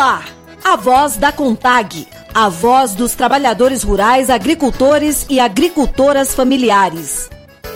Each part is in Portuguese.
ar, a voz da CONTAG, a voz dos trabalhadores rurais, agricultores e agricultoras familiares.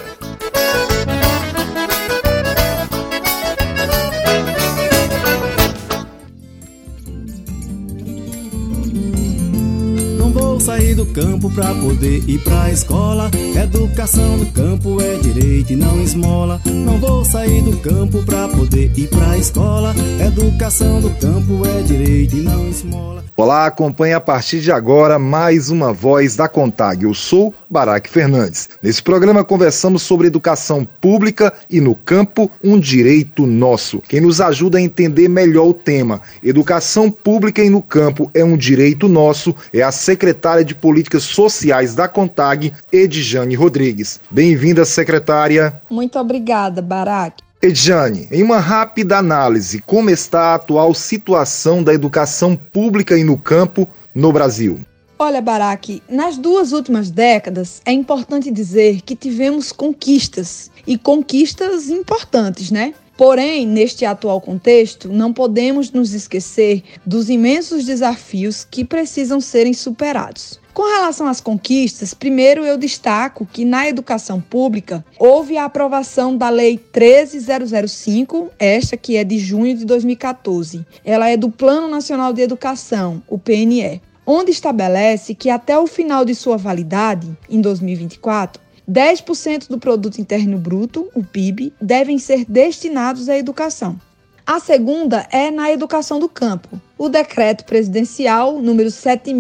Vou sair do campo pra poder ir pra escola. Educação no campo é direito e não esmola. Não vou sair do campo pra poder ir pra escola. Educação do campo é direito e não esmola. Olá, acompanhe a partir de agora mais uma voz da CONTAG. Eu sou Baraque Fernandes. Nesse programa conversamos sobre educação pública e no campo, um direito nosso. Quem nos ajuda a entender melhor o tema, educação pública e no campo é um direito nosso, é a secretária de Políticas Sociais da CONTAG, Edjane Rodrigues. Bem-vinda, secretária. Muito obrigada, Baraque. Edjane, em uma rápida análise, como está a atual situação da educação pública e no campo no Brasil? Olha, Baraque, nas 2 últimas décadas é importante dizer que tivemos conquistas, e conquistas importantes, né? Porém, neste atual contexto, não podemos nos esquecer dos imensos desafios que precisam serem superados. Com relação às conquistas, primeiro eu destaco que na educação pública houve a aprovação da Lei 13.005, esta que é de junho de 2014. Ela é do Plano Nacional de Educação, o PNE, onde estabelece que até o final de sua validade, em 2024, 10% do Produto Interno Bruto, o PIB, devem ser destinados à educação. A segunda é na educação do campo. O decreto presidencial número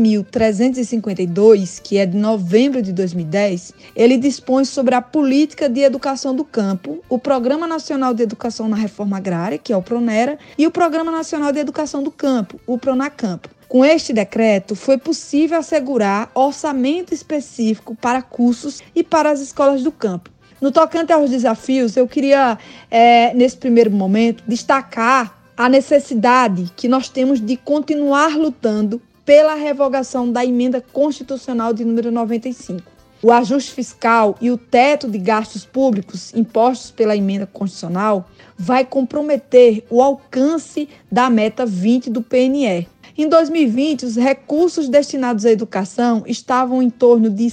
7.352, que é de novembro de 2010, ele dispõe sobre a política de educação do campo, o Programa Nacional de Educação na Reforma Agrária, que é o PRONERA, e o Programa Nacional de Educação do Campo, o PRONACAMPO. Com este decreto, foi possível assegurar orçamento específico para cursos e para as escolas do campo. No tocante aos desafios, eu queria, nesse primeiro momento, destacar a necessidade que nós temos de continuar lutando pela revogação da emenda constitucional de número 95. O ajuste fiscal e o teto de gastos públicos impostos pela emenda constitucional vai comprometer o alcance da meta 20 do PNE. Em 2020, os recursos destinados à educação estavam em torno de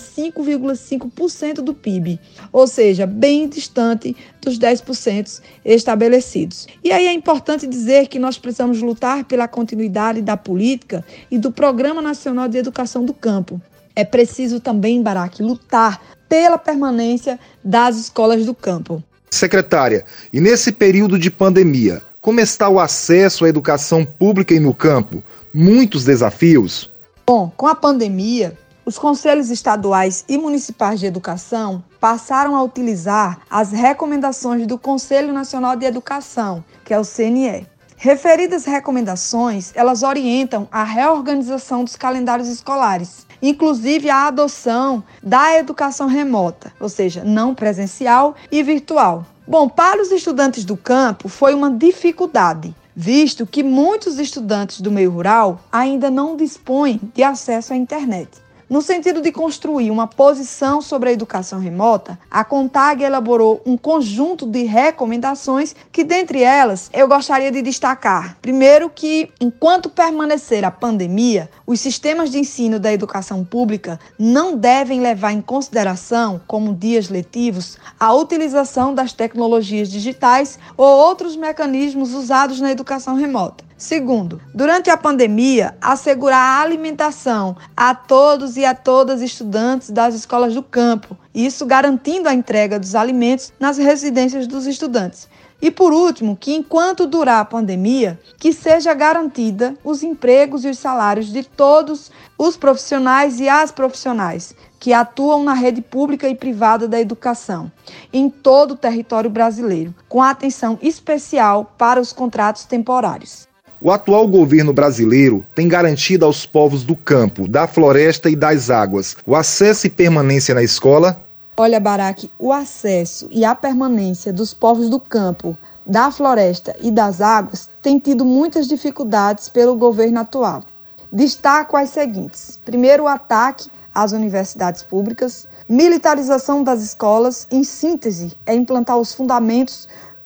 5,5% do PIB, ou seja, bem distante dos 10% estabelecidos. E aí é importante dizer que nós precisamos lutar pela continuidade da política e do Programa Nacional de Educação do Campo. É preciso também, Baraque, lutar pela permanência das escolas do campo. Secretária, e nesse período de pandemia, como está o acesso à educação pública e no campo? Muitos desafios? Bom, com a pandemia, os conselhos estaduais e municipais de educação passaram a utilizar as recomendações do Conselho Nacional de Educação, que é o CNE. Referidas recomendações, elas orientam a reorganização dos calendários escolares, inclusive a adoção da educação remota, ou seja, não presencial e virtual. Bom, para os estudantes do campo foi uma dificuldade, visto que muitos estudantes do meio rural ainda não dispõem de acesso à internet. No sentido de construir uma posição sobre a educação remota, a CONTAG elaborou um conjunto de recomendações que, dentre elas, eu gostaria de destacar. Primeiro que, enquanto permanecer a pandemia, os sistemas de ensino da educação pública não devem levar em consideração, como dias letivos, a utilização das tecnologias digitais ou outros mecanismos usados na educação remota. Segundo, durante a pandemia, assegurar a alimentação a todos e a todas estudantes das escolas do campo, isso garantindo a entrega dos alimentos nas residências dos estudantes. E por último, que enquanto durar a pandemia, que seja garantida os empregos e os salários de todos os profissionais e as profissionais que atuam na rede pública e privada da educação, em todo o território brasileiro, com atenção especial para os contratos temporários. O atual governo brasileiro tem garantido aos povos do campo, da floresta e das águas o acesso e permanência na escola? Olha, Baraque, o acesso e a permanência dos povos do campo, da floresta e das águas tem tido muitas dificuldades pelo governo atual. Destaco as seguintes. Primeiro, o ataque às universidades públicas, militarização das escolas, em síntese, é implantar os fundamentos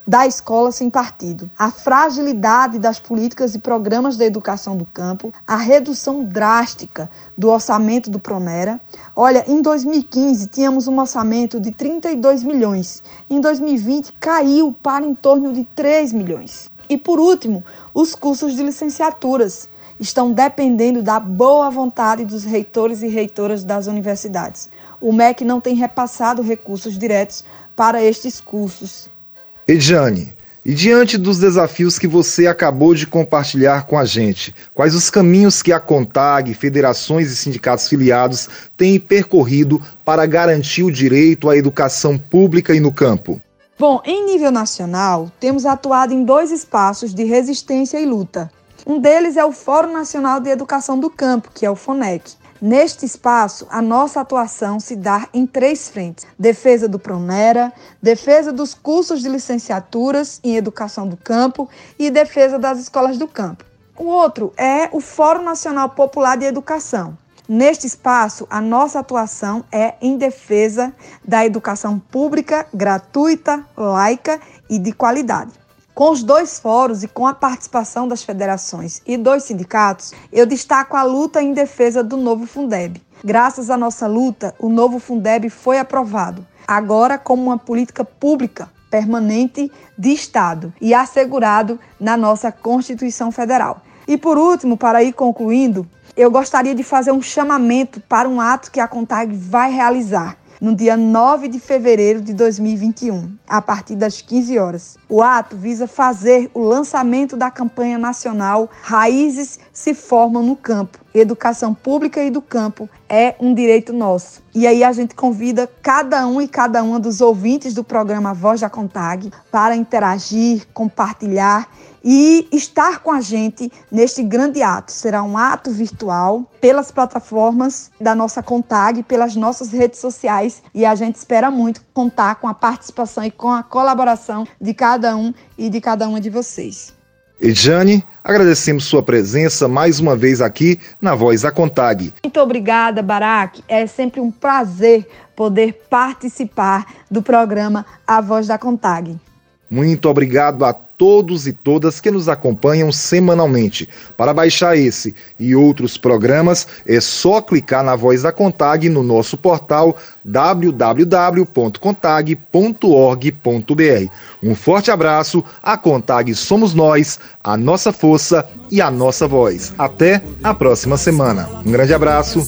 da escola sem partido, a fragilidade das políticas e programas da educação do campo, a redução drástica do orçamento do Pronera. Olha, em 2015 tínhamos um orçamento de 32 milhões, em 2020 caiu para em torno de 3 milhões. E por último, os cursos de licenciaturas estão dependendo da boa vontade dos reitores e reitoras das universidades. O MEC não tem repassado recursos diretos para estes cursos. Ediane, e diante dos desafios que você acabou de compartilhar com a gente, quais os caminhos que a CONTAG, federações e sindicatos filiados têm percorrido para garantir o direito à educação pública e no campo? Bom, em nível nacional, temos atuado em 2 espaços de resistência e luta. Um deles é o Fórum Nacional de Educação do Campo, que é o FONEC. Neste espaço, a nossa atuação se dá em 3 frentes: defesa do Pronera, defesa dos cursos de licenciaturas em educação do campo e defesa das escolas do campo. O outro é o Fórum Nacional Popular de Educação. Neste espaço, a nossa atuação é em defesa da educação pública, gratuita, laica e de qualidade. Com os 2 fóruns e com a participação das federações e dos sindicatos, eu destaco a luta em defesa do novo Fundeb. Graças à nossa luta, o novo Fundeb foi aprovado, agora como uma política pública permanente de Estado e assegurado na nossa Constituição Federal. E por último, para ir concluindo, eu gostaria de fazer um chamamento para um ato que a CONTAG vai realizar no dia 9 de fevereiro de 2021, a partir das 15 horas. O ato visa fazer o lançamento da campanha nacional Raízes se Formam no Campo. Educação pública e do campo é um direito nosso. E aí a gente convida cada um e cada uma dos ouvintes do programa Voz da CONTAG para interagir, compartilhar e estar com a gente neste grande ato. Será um ato virtual pelas plataformas da nossa CONTAG, pelas nossas redes sociais, e a gente espera muito contar com a participação e com a colaboração de cada um e de cada uma de vocês. Ediane, agradecemos sua presença mais uma vez aqui na Voz da CONTAG. Muito obrigada, Barak. É sempre um prazer poder participar do programa A Voz da CONTAG. Muito obrigado a todos e todas que nos acompanham semanalmente. Para baixar esse e outros programas, é só clicar na Voz da CONTAG no nosso portal www.contag.org.br. Um forte abraço, a CONTAG somos nós, a nossa força e a nossa voz. Até a próxima semana. Um grande abraço.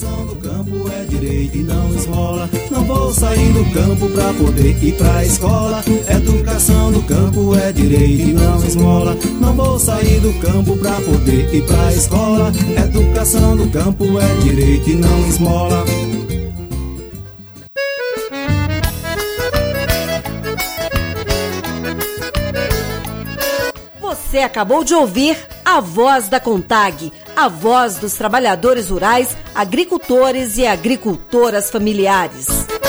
Não vou sair do campo pra poder ir pra escola. Educação do campo é direito e não esmola. Não vou sair do campo pra poder ir pra escola. Educação do campo é direito e não esmola. Você acabou de ouvir a Voz da CONTAG, a voz dos trabalhadores rurais, agricultores e agricultoras familiares.